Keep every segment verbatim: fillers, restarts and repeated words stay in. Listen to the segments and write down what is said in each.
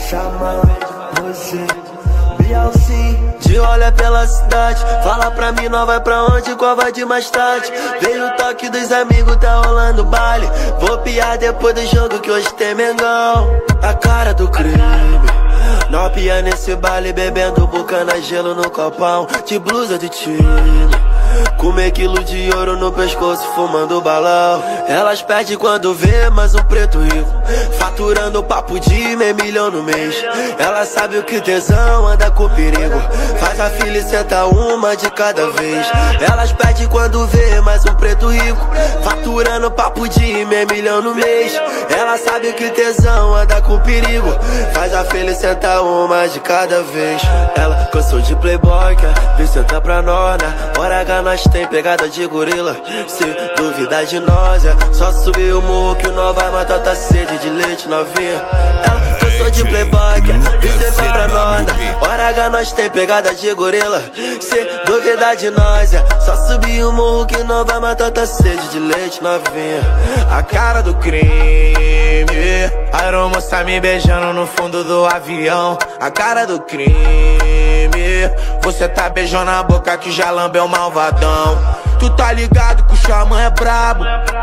chama você, Bielzinho. De olha pela cidade, fala pra mim, não vai pra onde, qual vai de mais tarde. Veio o toque dos amigos, tá rolando baile. Vou piar depois do jogo que hoje tem Mengão. A cara do crime, nós pia nesse baile, bebendo bucana, gelo no copão, de blusa de time, com meio quilo de ouro no pescoço, fumando balão. Elas pedem quando vê mais um preto rico, faturando papo de meio milhão no mês. Ela sabe o que tesão anda com perigo, faz a filha e senta uma de cada vez. Elas pedem quando vê mais um preto rico, faturando papo de meio milhão no mês. Ela sabe o que tesão anda com perigo, faz a filha e senta uma de cada vez. Ela cansou de playboy, quer vir sentar pra nós, né? Hora H nós tem pegada de gorila. Se duvidar de nós, é só subir o morro que nós vai matar tua sede de leite novinha. Ela cansou de playboy, quer vir sentar pra nós, né? Hora H nós tem pegada de gorila. Se duvidar de nós, é só subir o morro que nós vai matar tua sede de leite novinha. A cara do crime, a aeromoça me beijando no fundo do avião. A cara do crime, você tá beijando a boca que já lambeu o malvadão. Tu tá ligado que o xamã é brabo,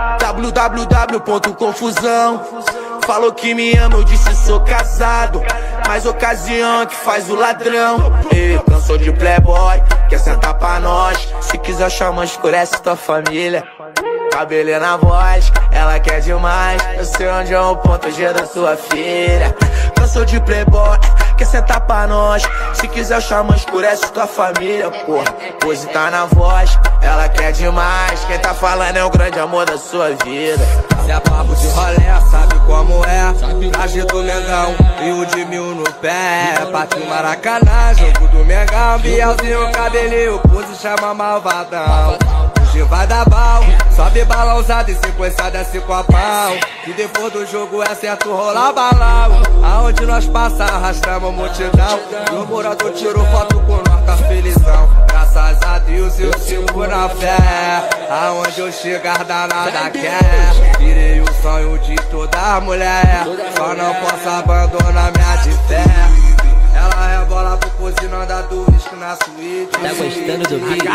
www ponto confusão. Falou que me ama, eu disse sou casado, mas ocasião é que faz o ladrão. Ei, cansou de playboy, quer sentar pra nós. Se quiser xamã, escurece tua família. Cabelo na voz, ela quer demais. Eu sei onde é o ponto G da sua filha. Cansou de playboy, quer sentar pra nós. Se quiser chama, escurece tua família, porra. Hoje tá na voz, ela quer demais. Quem tá falando é o grande amor da sua vida. Se é papo de rolé, sabe como é. Traje do Mengão e um de mil no pé. Pátio Maracanã, jogo do Mengão. Bielzinho, cabelinho, pose chama malvadão. Hoje vai dar bal, sobe balão usado e sequência desce com a pau. E depois do jogo é certo rolar balão. Aonde nós passa arrastamos multidão. E o morador tirou foto com nós, tá felizão. Graças a Deus eu sigo na fé. Aonde eu chegar danada quer. Virei o sonho de toda mulher. Só não posso abandonar minha de fé. Ela rebola pro pose, não anda do risco na suíte. Tá gostando do beat?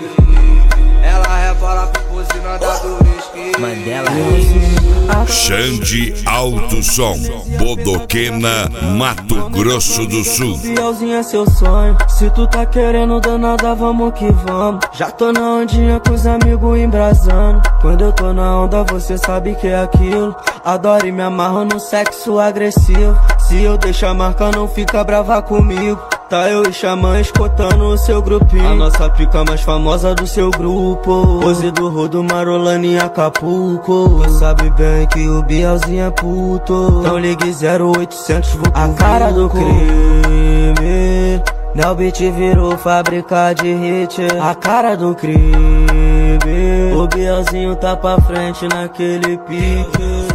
Ela rebola pro pose, não anda do risco. Mandela Xande Alto Som, Bodoquena, Mato Grosso do Sul. Bielzinho é seu sonho, se tu tá querendo danada, vamos que vamos. Já tô na ondinha com os amigos embrasando. Quando eu tô na onda, você sabe que é aquilo. Adoro e me amarro no sexo agressivo. Se eu deixar a marca, não fica brava comigo. Tá eu e Xamã escotando o seu grupinho. A nossa pica mais famosa do seu grupo. Pose do Rodo, Marolane em Acapulco. Tu sabe bem que o Bielzinho é puto. Então ligue zero oitocentos, vou a cara do crime. Nelbit virou fábrica de hit. A cara do crime. O Bielzinho tá pra frente naquele pique.